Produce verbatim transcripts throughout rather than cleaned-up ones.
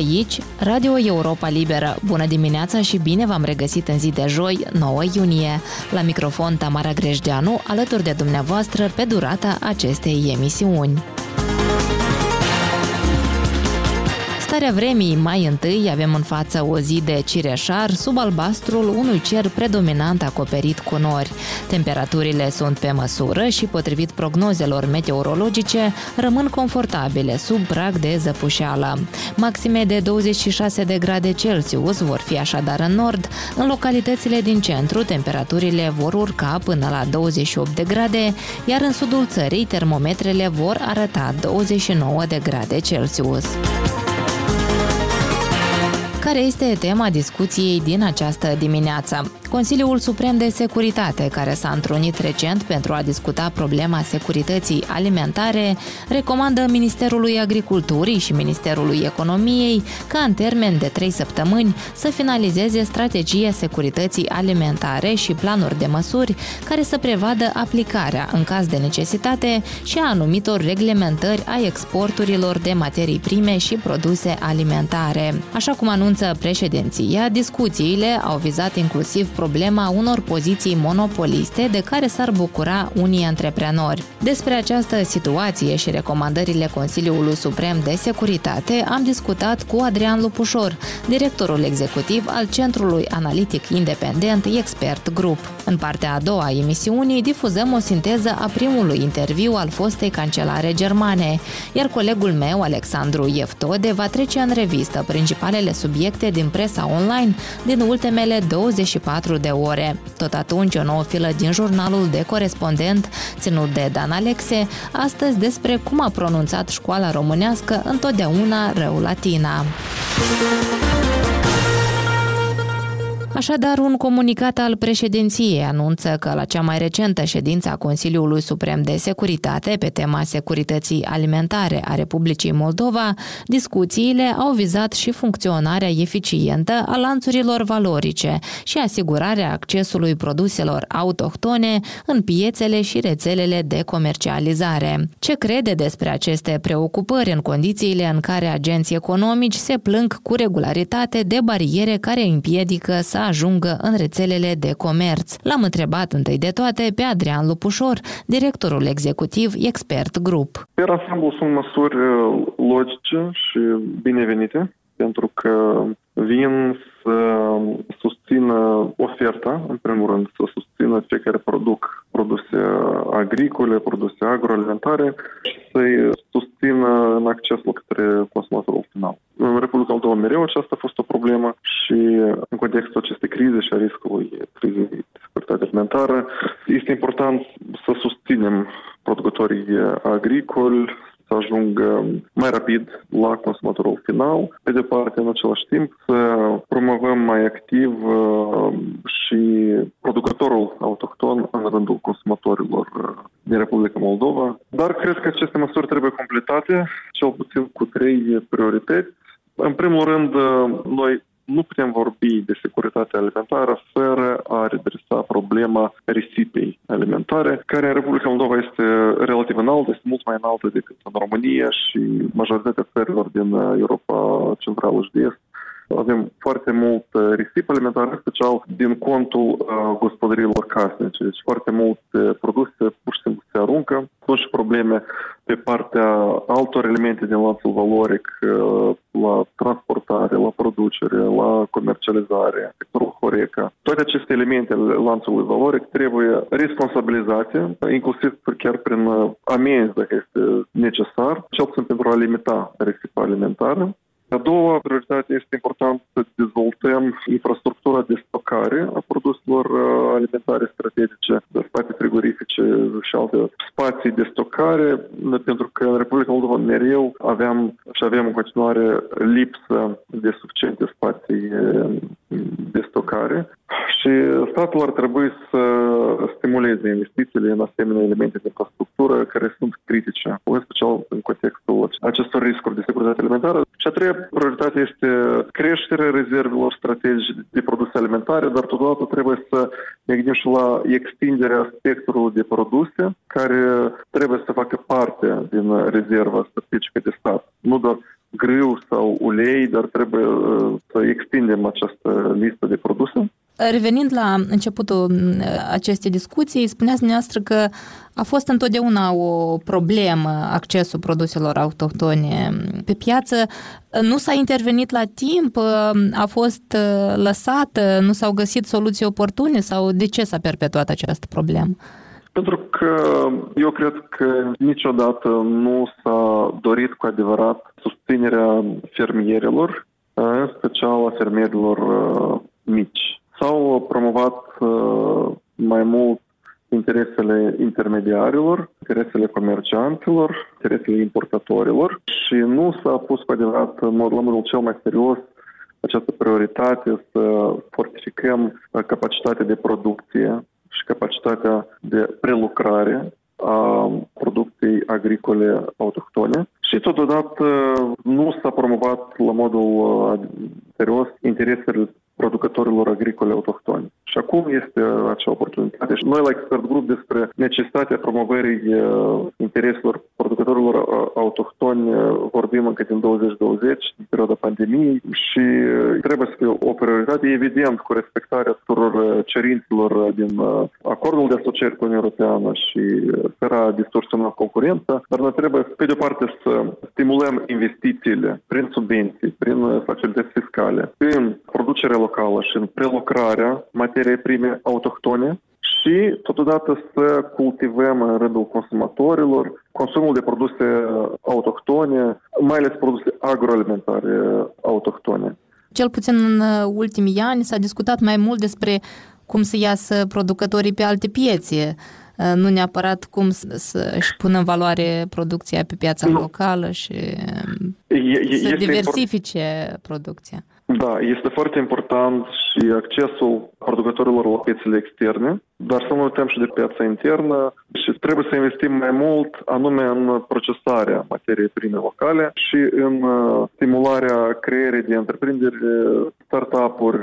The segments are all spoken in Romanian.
Aici, Radio Europa Liberă. Bună dimineața și bine v-am regăsit în zi de joi, nouă iunie. La microfon Tamara Grejdeanu, alături de dumneavoastră pe durata acestei emisiuni. Starea vremii, mai întâi avem în față o zi de cireșar sub albastrul unui cer predominant acoperit cu nori. Temperaturile sunt pe măsură și, potrivit prognozelor meteorologice, rămân confortabile sub prag de zăpușeală. Maxime de douăzeci și șase de grade Celsius vor fi așadar în nord. În localitățile din centru, temperaturile vor urca până la douăzeci și opt de grade, iar în sudul țării termometrele vor arăta douăzeci și nouă de grade Celsius. Care este tema discuției din această dimineață? Consiliul Suprem de Securitate, care s-a întrunit recent pentru a discuta problema securității alimentare, recomandă Ministerului Agriculturii și Ministerului Economiei ca în termen de trei săptămâni să finalizeze strategia securității alimentare și planuri de măsuri care să prevadă aplicarea, în caz de necesitate, și a anumitor reglementări a exporturilor de materii prime și produse alimentare. Așa cum anunță președinția, discuțiile au vizat inclusiv problema unor poziții monopoliste de care s-ar bucura unii antreprenori. Despre această situație și recomandările Consiliului Suprem de Securitate am discutat cu Adrian Lupușor, directorul executiv al Centrului Analitic Independent Expert Group. În partea a doua a emisiunii difuzăm o sinteză a primului interviu al fostei cancelare germane, iar colegul meu, Alexandru Ieftode, va trece în revistă principalele subiecte din presa online din ultimele douăzeci și patru de ore. Tot atunci, o nouă filă din jurnalul de corespondent ținut de Dan Alexe, astăzi despre cum a pronunțat școala românească întotdeauna rău latina. Așadar, un comunicat al președinției anunță că la cea mai recentă ședință a Consiliului Suprem de Securitate pe tema securității alimentare a Republicii Moldova, discuțiile au vizat și funcționarea eficientă a lanțurilor valorice și asigurarea accesului produselor autohtone în piețele și rețelele de comercializare. Ce crede despre aceste preocupări în condițiile în care agenții economici se plâng cu regularitate de bariere care împiedică să ajungă în rețelele de comerț? L-am întrebat întâi de toate pe Adrian Lupușor, directorul executiv Expert Group. Per ansamblu sunt măsuri logice și binevenite, pentru că vin să susțină oferta, în primul rând, să susțină cei care produc produse agricole, produse agroalimentare și să-i susțină în accesul către consumatorul final. În Republica Moldova mereu aceasta a fost o problemă și în contextul acestei crize și a riscului crizei de securitate alimentară este important să susținem producătorii agricoli să ajungă mai rapid la consumatorul final. Pe de parte, în același timp, să promovăm mai activ și producătorul autohton în rândul consumatorilor din Republica Moldova. Dar cred că aceste măsuri trebuie completate, cel puțin cu trei priorități. În primul rând, noi nu putem vorbi de securitate alimentară fără a redresa problema risipei alimentare, care în Republica Moldova este relativ înaltă, este mult mai înaltă decât în România și majoritatea țărilor din Europa Centrală și de Est. Avem foarte mult risipă alimentară, în special din contul uh, gospodăriilor casnice. Deci foarte multe produse pur și simplu se aruncă. Sunt și probleme pe partea altor elemente din lanțul valoric, uh, la transportare, la producere, la comercializare, sectorul Horeca. Toate aceste elemente ale lanțului valoric trebuie responsabilizate, inclusiv chiar prin amenzi, dacă este necesar, cel puțin pentru a limita risipa alimentară. A doua prioritate este important să dezvoltăm infrastructura de stocare a produselor alimentare strategice, spații frigorifice și alte spații de stocare, pentru că în Republica Moldova mereu aveam și avem în continuare lipsă de suficiente spații de stocare. Și statul ar trebui să stimuleze investițiile în asemenea elemente de infrastructură care sunt critice, în special în contextul acestor riscuri de securitate alimentară. Și a treia prioritate este creșterea rezervelor strategice de produse alimentare, dar totodată trebuie să ne gândim și la extinderea spectrului de produse care trebuie să facă parte din rezerva strategică de stat. Nu doar grâu sau ulei, dar trebuie să extindem această listă de produse. Revenind la începutul acestei discuții, spuneați dumneavoastră că a fost întotdeauna o problemă accesul produselor autohtone pe piață. Nu s-a intervenit la timp? A fost lăsată? Nu s-au găsit soluții oportune? Sau de ce s-a perpetuat această problemă? Pentru că eu cred că niciodată nu s-a dorit cu adevărat susținerea fermierilor, în special a fermierilor mici. S-au promovat mai mult interesele intermediarilor, interesele comercianților, interesele importatorilor și nu s-a pus cu adevărat în mod la modul cel mai serios această prioritate să fortificăm capacitatea de producție și capacitatea de prelucrare a producției agricole autohtone și totodată nu s-a promovat la modul serios interesele producătorilor agricole autohtoni. Și acum este acea oportunitate. Și noi la Expert Group despre necesitatea promovării intereselor producătorilor autohtoni vorbim încă din douăzeci douăzeci, în perioada pandemiei și trebuie să fie o prioritate, evident, cu respectarea tuturor cerințelor din acordul de asociere cu Uniunea Europeană și fără a distorsiona concurența, dar noi trebuie, pe de o parte, să stimulăm investițiile prin subvenții, prin facilități fiscale, în producerea locală și în prelucrarea materiei prime autohtone și totodată să cultivăm în rândul consumatorilor consumul de produse autohtone, mai ales produse agroalimentare autohtone. Cel puțin în ultimii ani s-a discutat mai mult despre cum să iasă producătorii pe alte piețe, nu neapărat cum să-și pună în valoare producția pe piața nu. locală și e, să diversifice import... producția. Da, este foarte important și accesul producătorilor la piețele externe, dar să nu uităm și de piața internă și trebuie să investim mai mult anume în procesarea materiei prime locale și în stimularea creierii de întreprinderi, startup-uri,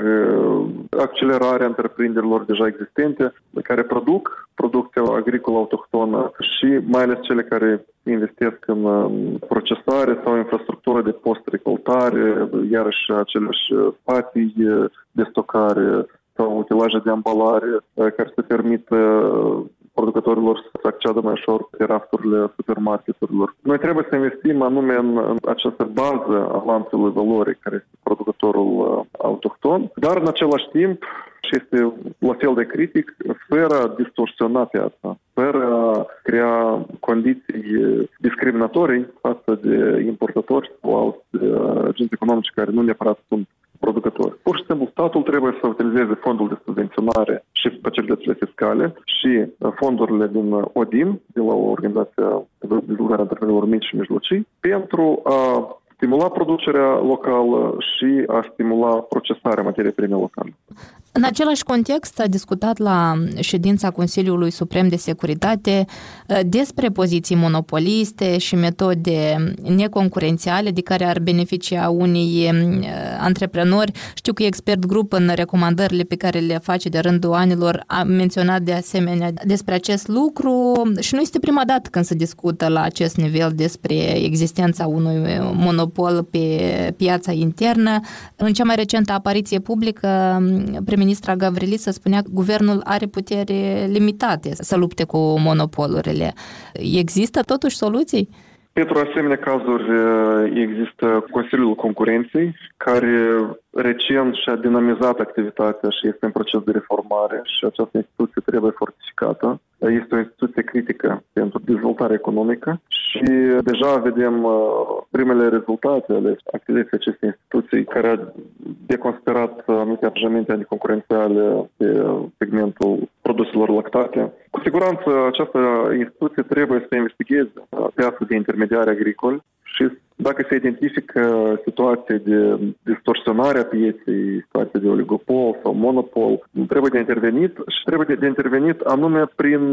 accelerarea întreprinderilor deja existente care produc producția agricolă autohtonă și mai ales cele care investesc în procesare sau infrastructură de post-recoltare, iarăși aceleași spații de stocare sau utilaje de ambalare care să permită producătorilor să acceadă mai ușor pe rafturile supermarketurilor. Noi trebuie să investim anume în, în această bază a lanțului valorii care este producătorul autohton, dar în același timp și este la fel de critic, fără a distorsiona piața, fără a crea condiții discriminatorii față de importatori sau alți agenți economici care nu neapărat sunt producători. Pur și simplu, statul trebuie să utilizeze fondul de subvenționare și facilitățile fiscale și fondurile din O D I M, de la Organizația de Dezvoltare a Întreprinderilor Mici și Mijlocii, pentru a stimula producerea locală și a stimula procesarea materiei prime locale. În același context s-a discutat la ședința Consiliului Suprem de Securitate despre poziții monopoliste și metode neconcurențiale de care ar beneficia unii antreprenori. Știu că Expert Group în recomandările pe care le face de rândul anilor a menționat de asemenea despre acest lucru și nu este prima dată când se discută la acest nivel despre existența unui monopol pe piața internă. În cea mai recentă apariție publică, ministra Gavrilița spunea că guvernul are putere limitate să lupte cu monopolurile. Există totuși soluții? Pentru asemenea cazuri există Consiliul Concurenței, care recent și-a dinamizat activitatea și este în proces de reformare și această instituție trebuie fortificată. Este o instituție critică pentru dezvoltarea economică și deja vedem primele rezultate ale activității acestei instituții care a deconsiderat anumite aranjamente anticoncurențiale pe segmentul produselor lactate. Cu siguranță această instituție trebuie să investigheze piața de intermediari agricoli și dacă se identifică situații de distorsionare a pieței, situații de oligopol sau monopol, trebuie de intervenit și trebuie de intervenit anume prin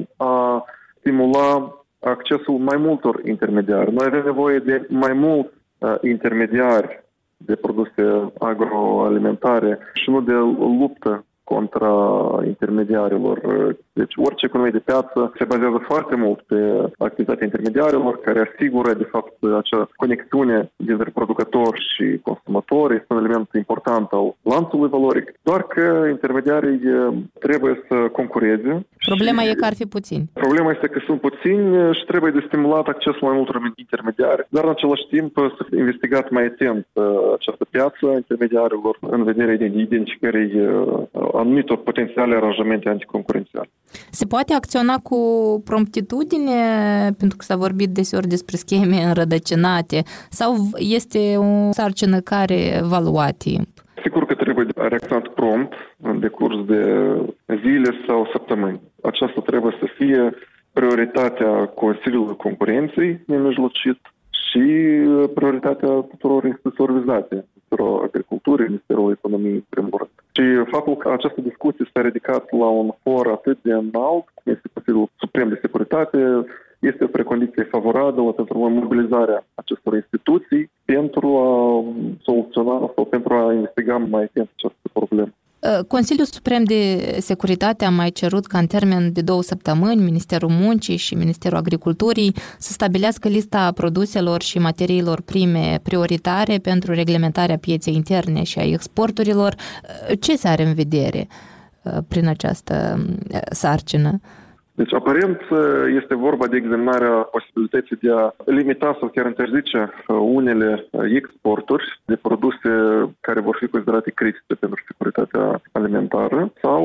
a stimula accesul mai multor intermediari. Noi avem nevoie de mai mulți intermediari de produse agroalimentare și nu de luptă contra intermediarilor. Deci orice economie de piață se bazează foarte mult pe activitatea intermediarilor, care asigură, de fapt, acea conexiune dintre producător și consumator. Este un element important al lanțului valoric. Doar că intermediarii trebuie să concureze. Problema e că ar fi puțini. Problema este că sunt puțini și trebuie de stimulat accesul mai multor intermediari, dar în același timp să fie investigat mai atent această piață intermediarilor în vederea identificării anumitor potențiale aranjamente anticoncurențiale. Se poate acționa cu promptitudine, pentru că s-a vorbit deseori despre scheme înrădăcinate, sau este o sarcină care va lua timp? Sigur că trebuie reacționat prompt, în decurs de zile sau săptămâni. Aceasta trebuie să fie prioritatea Consiliului Concurenței nemijlocit și prioritatea tuturor instituțiilor vizate, Ministerul Agriculturii, Ministerul Economiei, în primul rând. Și faptul că această discuție s-a ridicat la un for atât de înalt, cum este Consiliul Suprem de Securitate, este o precondiție favorabilă pentru mobilizarea acestor instituții pentru a soluționa sau pentru a investiga mai atent această problemă. Consiliul Suprem de Securitate a mai cerut ca în termen de două săptămâni Ministerul Muncii și Ministerul Agriculturii să stabilească lista produselor și materiilor prime prioritare pentru reglementarea pieței interne și a exporturilor. Ce se are în vedere prin această sarcină? Deci, aparent, este vorba de examinarea posibilității de a limita sau chiar interzice unele exporturi de produse care vor fi considerate critice pentru securitatea alimentară sau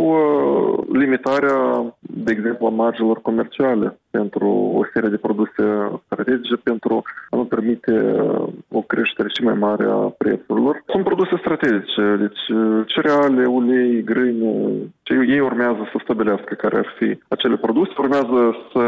limitarea, de exemplu, a marjelor comerciale pentru o serie de produse strategice pentru a nu permite o creștere și mai mare a prețurilor. Sunt produse strategice, deci cereale, ulei, grâne, ei urmează să stabilească care ar fi acele produse. Urmează să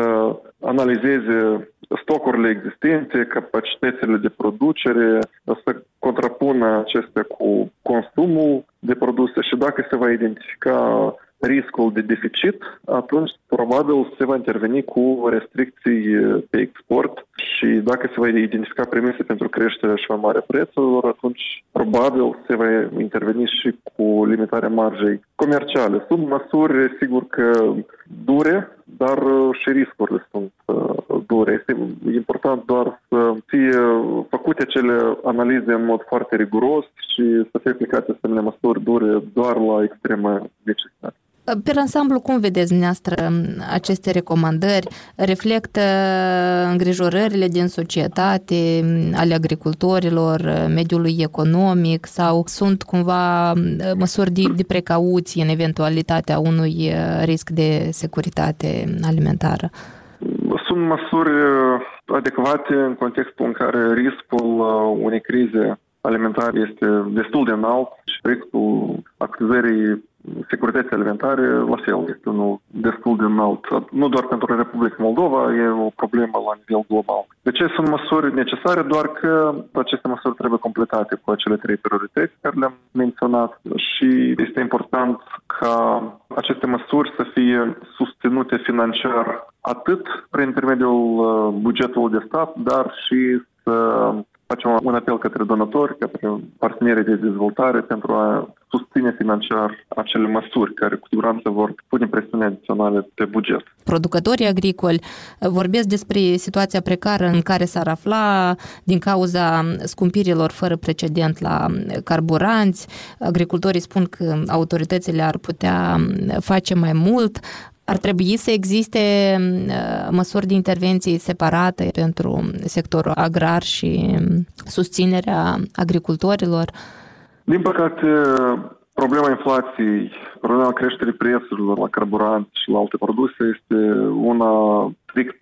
analizeze stocurile existente, capacitățile de producere, să contrapună acestea cu consumul de produse și dacă se va identifica riscul de deficit, atunci probabil se va interveni cu restricții pe export și dacă se va identifica premise pentru creșterea și mai mare prețurilor, atunci probabil se va interveni și cu limitarea marjei comerciale. Sunt măsuri, sigur că dure, dar și riscurile sunt dure. Este important doar să fie făcute acele analize în mod foarte riguros și să fie aplicate asemenea măsuri dure doar la extremă necesitate. Pe ansamblu, cum vedeți dumneavoastră aceste recomandări? Reflectă îngrijorările din societate, ale agricultorilor, mediului economic sau sunt cumva măsuri de, de precauție în eventualitatea unui risc de securitate alimentară? Sunt măsuri adecvate în contextul în care riscul unei crize alimentare este destul de înalt și riscul acuzării securității alimentare, la fel, este unul destul de înalt. Nu doar pentru Republica Moldova, e o problemă la nivel global. De ce sunt măsuri necesare? Doar că aceste măsuri trebuie completate cu acele trei priorități care le-am menționat și este important ca aceste măsuri să fie susținute financiar atât prin intermediul bugetului de stat, dar și să facem un apel către donatori, către partenerii de dezvoltare pentru a susține financiar acele măsuri care cu siguranță vor pune presiune adiționale pe buget. Producătorii agricoli vorbesc despre situația precară în care s-ar afla din cauza scumpirilor fără precedent la carburanți. Agricultorii spun că autoritățile ar putea face mai mult. Ar trebui să existe măsuri de intervenție separate pentru sectorul agrar și susținerea agricultorilor? Din păcate, problema inflației, problema creșterii prețurilor la carburanți și la alte produse este una strict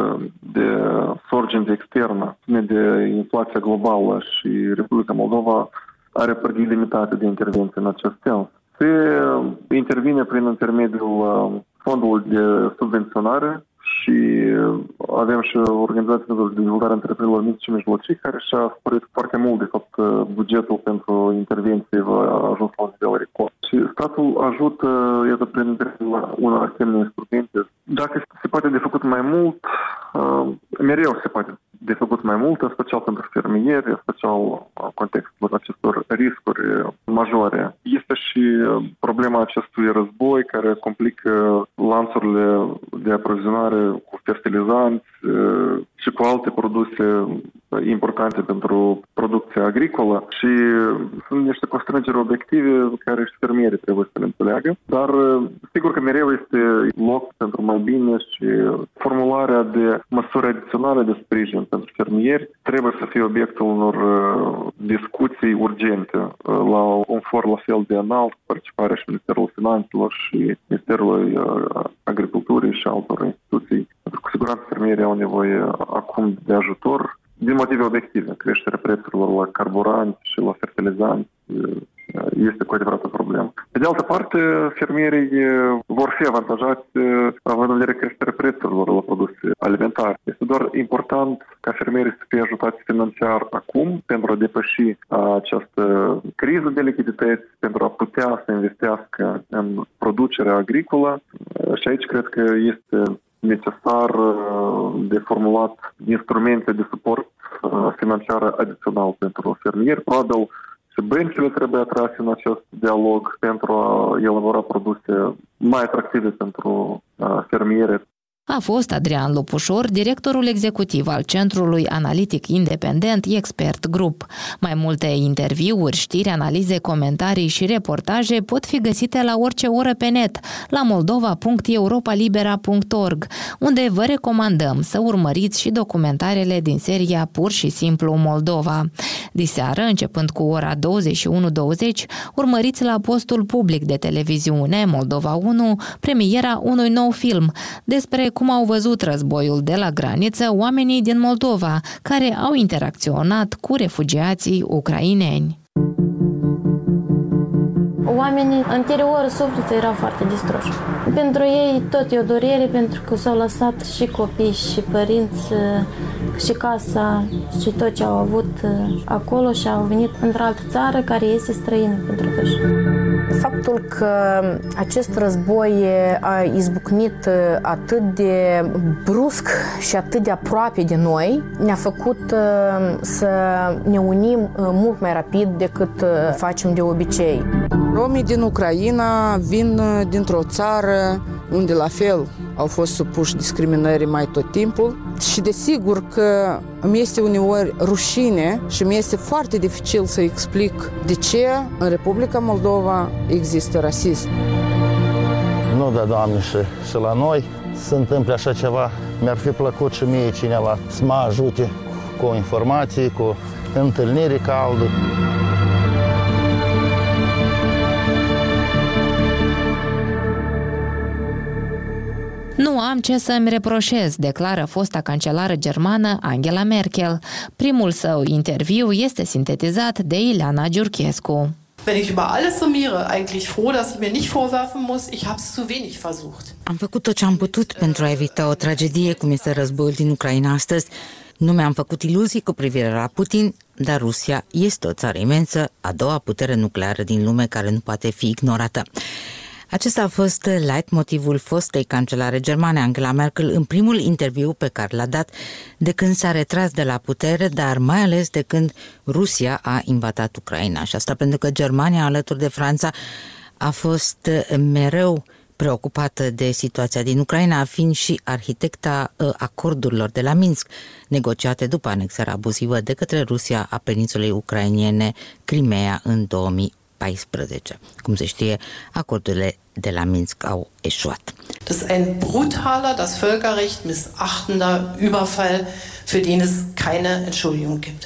de sorgente externă, de inflația globală și Republica Moldova are pârghii limitate de intervenție în acest sens. Se intervine prin intermediul fondului de subvenționare și avem și Organizația pentru Dezvoltarea Întreprinderilor Mici și Mijlocii, care și-a sporit foarte mult, de fapt, bugetul pentru intervenție a ajuns la un nivel record. Și statul ajută, iată, prin intermediul unor asemenea instrumente. Dacă se poate de făcut mai mult, mereu se poate de făcut mai mult, în special pentru fermieri, în special în contextul acestor riscuri majore. Este și problema acestui război care complică lanțurile de aprovizionare cu fertilizanți și cu alte produse importante pentru producția agricolă și sunt niște constrângeri obiective care și fermierii trebuie să le înțeleagă, dar sigur că mereu este loc pentru mai bine și formularea de măsuri adiționale de sprijin pentru fermieri trebuie să fie obiectul unor discuții urgente la un for la fel de înalt, cu participarea și Ministerul Finanțelor și Ministerul Agriculturii și altor instituții, pentru că cu siguranță fermierii au nevoie acum de ajutor din motive obiective. Creșterea prețurilor la carburanți și la fertilizanți este cu adevărat o problemă. Pe de altă parte, fermierii vor fi avantajați având în vedere creșterea prețurilor la produse alimentare. Este doar important ca fermierii să fie ajutați financiar acum pentru a depăși această criză de lichidități, pentru a putea să investească în producerea agricolă și aici cred că este necesar de formulat instrumente de suport financiar adițional pentru fermieri. Probabil și băncile trebuie atrase în acest dialog pentru a elabora produse mai atractive pentru fermieri. A fost Adrian Lupușor, directorul executiv al Centrului Analitic Independent Expert Group. Mai multe interviuri, știri, analize, comentarii și reportaje pot fi găsite la orice oră pe net, la moldova punct europalibera punct org, unde vă recomandăm să urmăriți și documentarele din seria Pur și simplu Moldova. Diseară, începând cu ora douăzeci și unu douăzeci, urmăriți la postul public de televiziune Moldova unu premiera unui nou film despre cum au văzut războiul de la graniță oamenii din Moldova, care au interacționat cu refugiații ucraineni. Oamenii, interiorul sufletul erau foarte distruși. Pentru ei tot e o durere, pentru că s-au lăsat și copii, și părinți, și casa, și tot ce au avut acolo și au venit într-o altă țară care este străină pentru toți. Faptul că acest război a izbucnit atât de brusc și atât de aproape de noi ne-a făcut să ne unim mult mai rapid decât facem de obicei. Romii din Ucraina vin dintr-o țară unde la fel au fost supuși discriminării mai tot timpul și desigur că îmi este uneori rușine și mi este foarte dificil să explic de ce în Republica Moldova există rasism. Nu da, Doamne, și, și la noi se întâmplă așa ceva. Mi-ar fi plăcut și mie cineva să mă ajute cu informații, cu întâlniri calde. Nu am ce să-mi reproșez, declară fosta cancelară germană Angela Merkel. Primul său interviu este sintetizat de Ileana Giurchescu. Wenn ich über alles summiere, eigentlich froh, dass ich mir nicht vorwerfen muss, ich habe es zu wenig versucht. Am făcut tot ce am putut pentru a evita o tragedie cum este războiul din Ucraina astăzi. Nu mi-am făcut iluzii cu privire la Putin, dar Rusia este o țară imensă, a doua putere nucleară din lume care nu poate fi ignorată. Acesta a fost leitmotivul fostei cancelare germane Angela Merkel în primul interviu pe care l-a dat de când s-a retras de la putere, dar mai ales de când Rusia a invadat Ucraina. Și asta pentru că Germania, alături de Franța, a fost mereu preocupată de situația din Ucraina, fiind și arhitecta acordurilor de la Minsk, negociate după anexarea abuzivă de către Rusia a peninsulei ucrainene Crimea în două mii paisprezece. Cum se știe, acordurile de la Minsk au eșuat. Das ist ein brutaler, das Völkerrecht missachtender Überfall, für den es keine Entschuldigung gibt.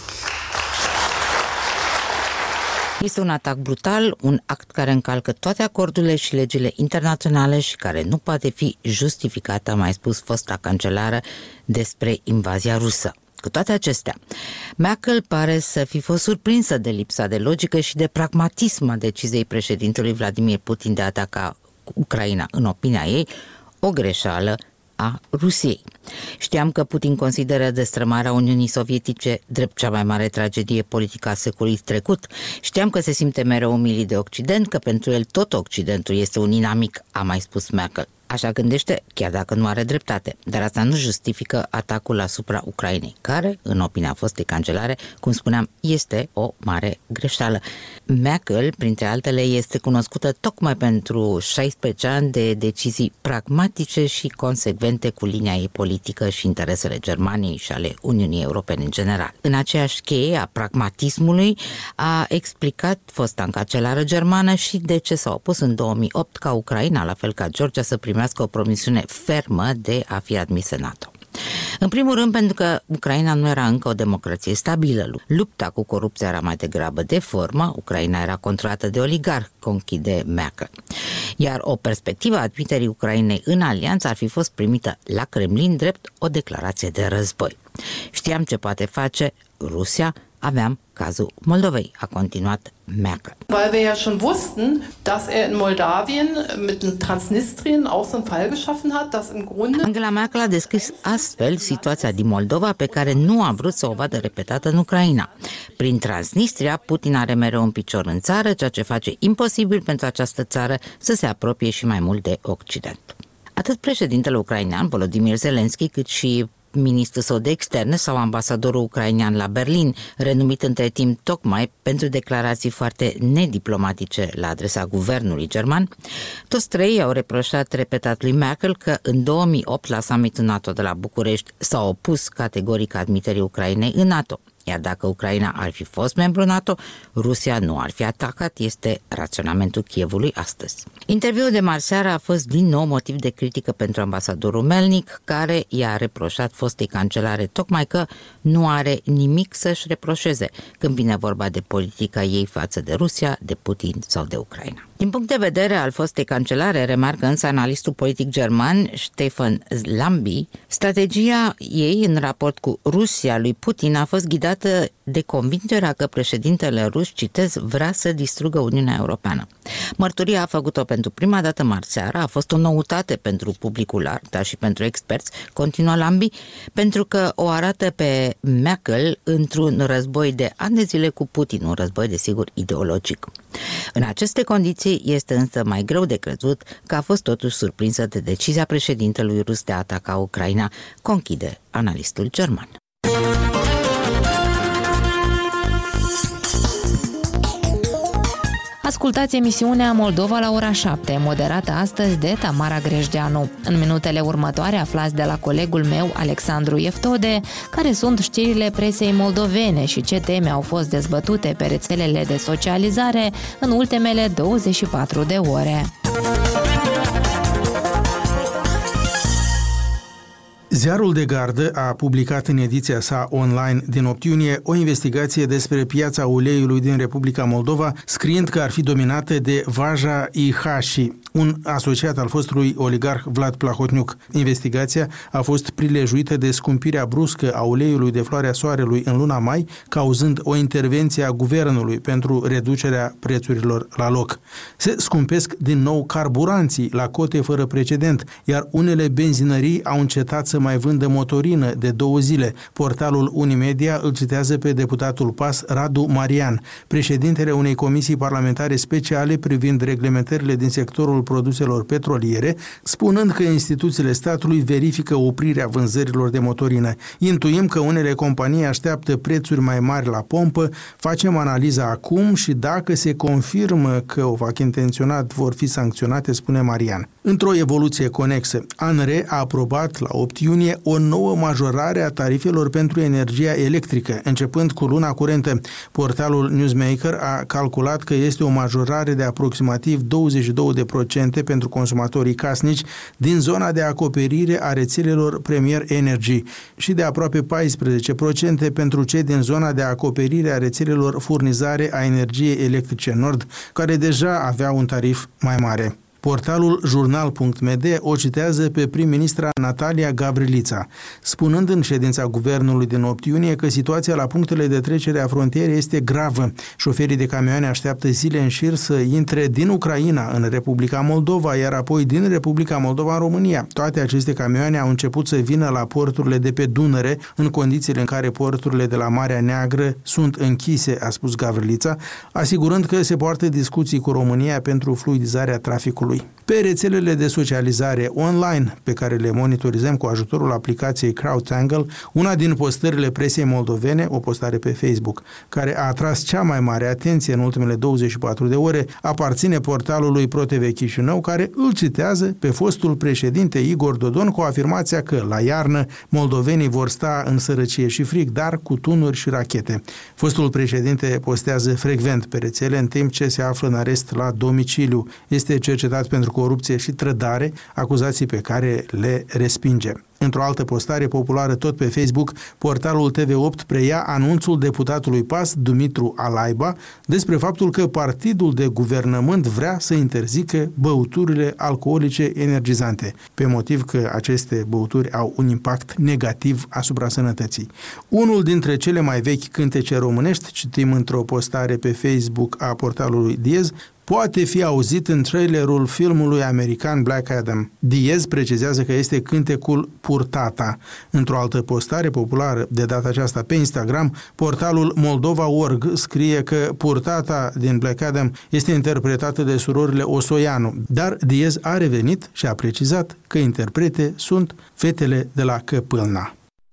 Este un atac brutal, un act care încalcă toate acordurile și legile internaționale și care nu poate fi justificat, a mai spus fosta cancelară despre invazia rusă. Cu toate acestea, Merkel pare să fi fost surprinsă de lipsa de logică și de pragmatism a deciziei președintelui Vladimir Putin de a ataca Ucraina. În opinia ei, o greșeală a Rusiei. Știam că Putin consideră destrămarea Uniunii Sovietice drept cea mai mare tragedie politică a secolului trecut. Știam că se simte mereu umilit de Occident, că pentru el tot Occidentul este un inamic, a mai spus Merkel. Așa gândește, chiar dacă nu are dreptate, dar asta nu justifică atacul asupra Ucrainei, care, în opinia fostei cancelare, cum spuneam, este o mare greșeală. Merkel, printre altele, este cunoscută tocmai pentru șaisprezece ani de decizii pragmatice și consecvente cu linia ei politică și interesele Germaniei și ale Uniunii Europene în general. În aceeași cheie a pragmatismului a explicat fosta cancelară germană și de ce s-a opus în două mii opt ca Ucraina, la fel ca Georgia, să primească o promisiune fermă de a fi admisă NATO. În primul rând pentru că Ucraina nu era încă o democrație stabilă. Lupta cu corupția era mai degrabă de formă, Ucraina era controlată de oligarhi, conchide Merkel. Iar o perspectivă a admiterii Ucrainei în alianță ar fi fost primită la Kremlin drept o declarație de război. Știam ce poate face Rusia, aveam cazul Moldovei, a continuat Merkel. Weil wir ja schon wussten, dass er in Moldawien mit dem Transnistrien auch so einen Fall geschaffen hat, dass im Grunde... Angela Merkel a descris astfel situația din Moldova pe care nu a vrut să o vadă repetată în Ucraina. Prin Transnistria, Putin are mereu un picior în țară, ceea ce face imposibil pentru această țară să se apropie și mai mult de Occident. Atât președintele ucrainean, Volodymyr Zelensky, cât și ministrul său de externe sau ambasadorul ucrainean la Berlin, renumit între timp tocmai pentru declarații foarte nediplomatice la adresa guvernului german, toți trei au reproșat repetat lui Merkel că în două mii opt la summitul NATO de la București s-a opus categoric admiterii Ucrainei în NATO. Iar dacă Ucraina ar fi fost membru NATO, Rusia nu ar fi atacat, este raționamentul Kievului astăzi. Interviul de marseară a fost din nou motiv de critică pentru ambasadorul Melnik, care i-a reproșat fostei cancelare tocmai că nu are nimic să-și reproșeze când vine vorba de politica ei față de Rusia, de Putin sau de Ucraina. Din punct de vedere al fostei cancelare, remarcă însă analistul politic german Stefan Lambi, strategia ei în raport cu Rusia lui Putin a fost ghidată de convingerea că președintele rus, citez, vrea să distrugă Uniunea Europeană. Mărturia a făcut-o pentru prima dată marseară, a fost o noutate pentru publicul larg, dar și pentru experți, continuă Lambi, pentru că o arată pe Merkel într-un război de ani de zile cu Putin, un război desigur ideologic. În aceste condiții este însă mai greu de crezut că a fost totuși surprinsă de decizia președintelui rus de a ataca Ucraina, conchide analistul german. Ascultați emisiunea Moldova la ora șapte, moderată astăzi de Tamara Grejdeanu. În minutele următoare aflați de la colegul meu, Alexandru Eftode, care sunt știrile presei moldovene și ce teme au fost dezbătute pe rețelele de socializare în ultimele douăzeci și patru de ore. Ziarul de Gardă a publicat în ediția sa online din opt iunie o investigație despre piața uleiului din Republica Moldova, scriind că ar fi dominată de Vaja Ihași, un asociat al fostului oligarh Vlad Plahotniuc. Investigația a fost prilejuită de scumpirea bruscă a uleiului de floarea soarelui în luna mai, cauzând o intervenție a guvernului pentru reducerea prețurilor la loc. Se scumpesc din nou carburanții la cote fără precedent, iar unele benzinării au încetat să mai vândă motorină de două zile. Portalul Unimedia îl citează pe deputatul P A S Radu Marian, președintele unei comisii parlamentare speciale privind reglementările din sectorul produselor petroliere, spunând că instituțiile statului verifică oprirea vânzărilor de motorină. Intuim că unele companii așteaptă prețuri mai mari la pompă, facem analiza acum și dacă se confirmă că o fac intenționat vor fi sancționate, spune Marian. Într-o evoluție conexă, A N R E a aprobat la opt iunie o nouă majorare a tarifelor pentru energia electrică, începând cu luna curentă. Portalul Newsmaker a calculat că este o majorare de aproximativ douăzeci și două la sută pentru consumatorii casnici din zona de acoperire a rețelelor Premier Energy și de aproape paisprezece la sută pentru cei din zona de acoperire a rețelelor furnizare a energiei electrice Nord, care deja aveau un tarif mai mare. Portalul jurnal punct m d o citează pe prim-ministra Natalia Gavrilița, spunând în ședința guvernului din opt iunie că situația la punctele de trecere a frontierei este gravă. Șoferii de camioane așteaptă zile în șir să intre din Ucraina în Republica Moldova, iar apoi din Republica Moldova în România. Toate aceste camioane au început să vină la porturile de pe Dunăre, în condițiile în care porturile de la Marea Neagră sunt închise, a spus Gavrilița, asigurând că se poartă discuții cu România pentru fluidizarea traficului timpului. Pe rețelele de socializare online pe care le monitorizăm cu ajutorul aplicației CrowdTangle, una din postările presiei moldovene, o postare pe Facebook, care a atras cea mai mare atenție în ultimele douăzeci și patru de ore, aparține portalului ProTV Chișinău, care îl citează pe fostul președinte Igor Dodon cu afirmația că la iarnă moldovenii vor sta în sărăcie și frig, dar cu tunuri și rachete. Fostul președinte postează frecvent pe rețele în timp ce se află în arest la domiciliu. Este cercetat pentru corupție și trădare, acuzații pe care le respinge. Într-o altă postare populară tot pe Facebook, portalul T V opt preia anunțul deputatului P A S, Dumitru Alaiba, despre faptul că partidul de guvernământ vrea să interzică băuturile alcoolice energizante, pe motiv că aceste băuturi au un impact negativ asupra sănătății. Unul dintre cele mai vechi cântece românești, citim într-o postare pe Facebook a portalului Diez, poate fi auzit în trailerul filmului american Black Adam. Diez precizează că este cântecul Purtata. Într-o altă postare populară, de data aceasta pe Instagram, portalul Moldova punct org scrie că Purtata din Black Adam este interpretată de surorile Osoianu, dar Diez a revenit și a precizat că interprete sunt fetele de la Căpâlna.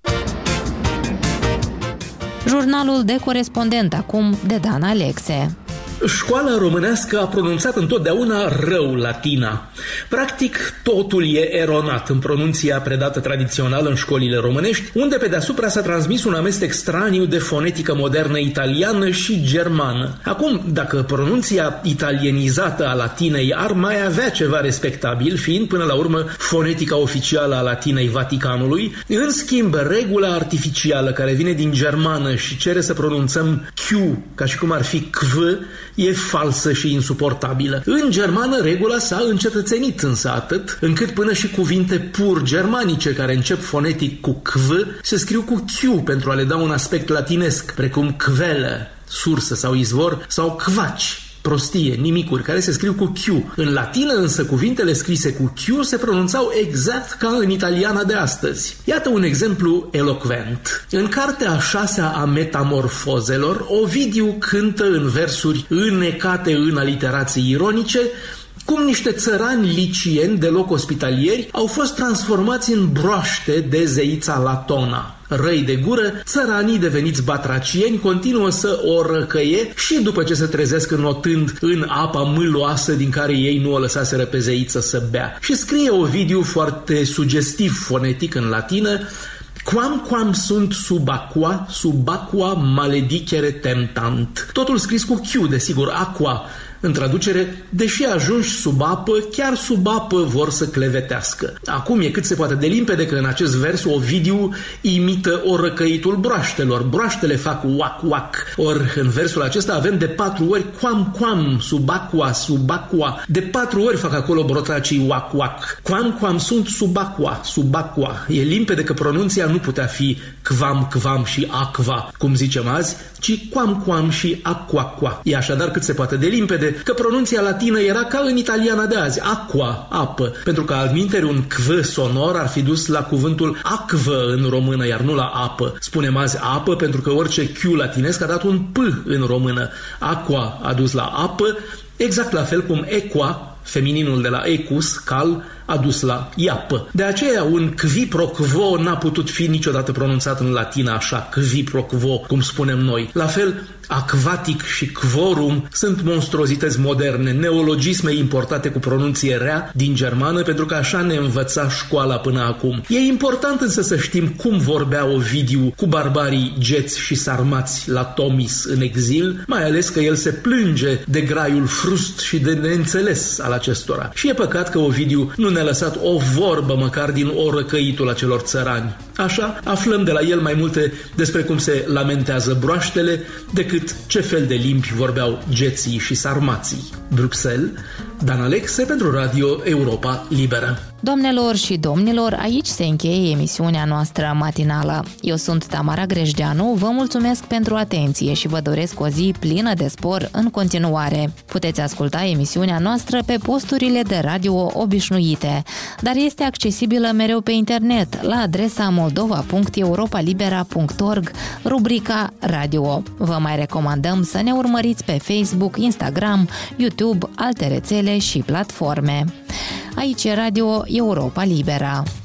Jurnalul de corespondent acum de Dan Alexe. Școala românească a pronunțat întotdeauna rău latina. Practic, totul e eronat în pronunția predată tradițional în școlile românești, unde pe deasupra s-a transmis un amestec straniu de fonetică modernă italiană și germană. Acum, dacă pronunția italienizată a latinei ar mai avea ceva respectabil, fiind până la urmă fonetica oficială a latinei Vaticanului, în schimb, regula artificială care vine din germană și cere să pronunțăm Q ca și cum ar fi kv, e falsă și insuportabilă. În germană regula s-a încetățenit însă atât, încât până și cuvinte pur germanice care încep fonetic cu kv se scriu cu q pentru a le da un aspect latinesc, precum kvelă, sursă sau izvor, sau kvaci, prostie, nimicuri, care se scriu cu Q. În latină însă cuvintele scrise cu Q se pronunțau exact ca în italiana de astăzi. Iată un exemplu elocvent. În cartea a șasea a Metamorfozelor, Ovidiu cântă în versuri înnecate în aliterații ironice cum niște țărani licieni deloc ospitalieri au fost transformați în broaște de zeița Latona. Răi de gură, țăranii deveniți batracieni continuă să o răcăie și după ce se trezesc înotând în apa mâloasă din care ei nu o lăsaseră pe zeiță să bea. Și scrie Ovidiu foarte sugestiv fonetic în latină: Quam quam sunt sub aqua, sub aqua maledicere temptant. Totul scris cu Q, desigur, aqua. În traducere, deși ajungi sub apă, chiar sub apă vor să clevetească. Acum e cât se poate de limpede că în acest vers Ovidiu imită orăcăitul broaștelor. Broaștele fac uac, uac. Ori în versul acesta avem de patru ori quam, quam, sub aqua, sub aqua. De patru ori fac acolo brotacii uac, uac. Quam, quam sunt sub aqua, sub aqua. E limpede că pronunția nu putea fi quam, quam și aqua, cum zicem azi, ci quam, quam și aqua. E așadar cât se poate de limpede că pronunția latină era ca în italiana de azi, aqua, apă, pentru că altminteri un kv sonor ar fi dus la cuvântul acvă în română, iar nu la apă. Spunem azi apă pentru că orice Q latinesc a dat un P în română. Aqua a dus la apă, exact la fel cum equa, femininul de la ecus, cal, a dus la iapă. De aceea un qui pro quo n-a putut fi niciodată pronunțat în latină așa, qui pro quo, cum spunem noi. La fel, acvatic și quorum sunt monstruozități moderne, neologisme importate cu pronunție rea din germană, pentru că așa ne învăța școala până acum. E important însă să știm cum vorbea Ovidiu cu barbarii geți și sarmați la Tomis în exil, mai ales că el se plânge de graiul frust și de neînțeles al acestora. Și e păcat că Ovidiu nu ne-a lăsat o vorbă măcar din orăcăitul acelor țărani. Așa aflăm de la el mai multe despre cum se lamentează broaștele decât ce fel de limbi vorbeau geții și sarmații. Bruxelles, Dan Alexe pentru Radio Europa Liberă. Doamnelor și domnilor, aici se încheie emisiunea noastră matinală. Eu sunt Tamara Grejdeanu, vă mulțumesc pentru atenție și vă doresc o zi plină de spor în continuare. Puteți asculta emisiunea noastră pe posturile de radio obișnuite, dar este accesibilă mereu pe internet la adresa moldova punct europa libera punct org, rubrica Radio. Vă mai recomandăm să ne urmăriți pe Facebook, Instagram, YouTube, alte rețele și platforme. Aici e Radio Europa Libera.